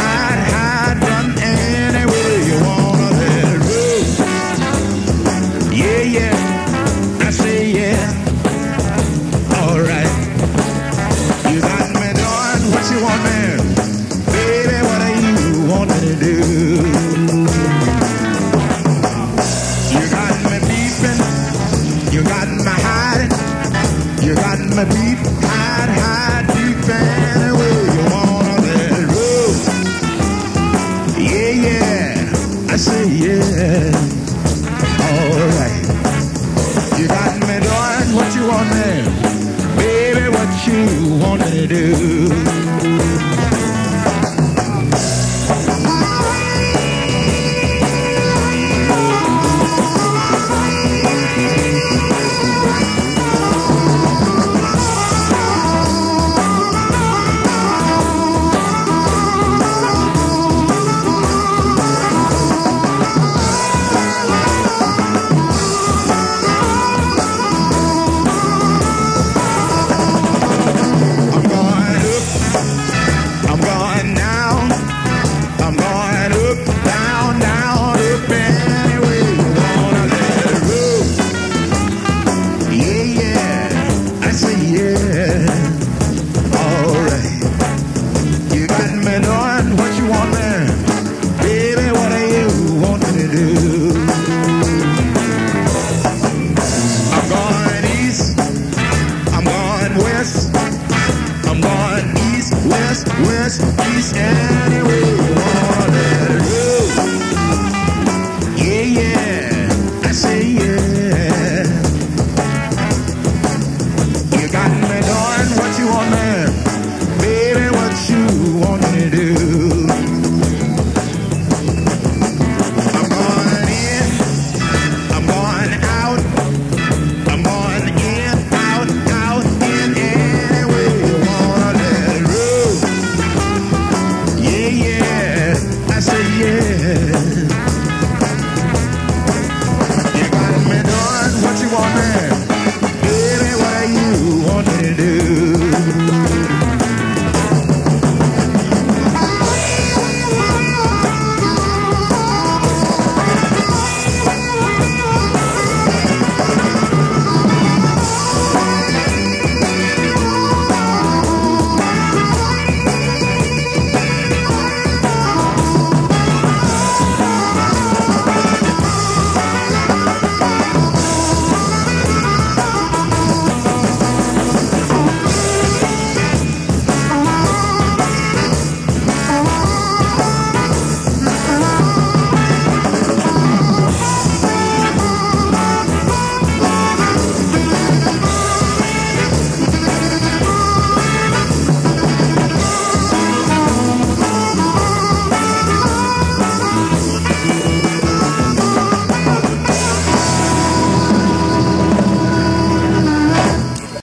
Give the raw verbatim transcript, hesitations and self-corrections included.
hide, hide, run anywhere you wanna let it roll. Yeah, yeah, I say yeah. All right, you got me doing what you want, man. Baby, what do you want me to do? You got me beeping, you got me hiding, you got me beep, hide, hide, deep anywhere you wanna let it roll. Yeah, yeah, I say yeah. All right, you got me doing what you want, man. Baby, what you want me to do? West, east, anywhere you wanna let it roll. Yeah, yeah, I say yeah. You got me doing what you want, man. Baby, what you want me to do? I'm going in, I'm going out, I'm going in, out, out, in, anywhere you wanna let it roll. Yeah, yeah, I say yeah.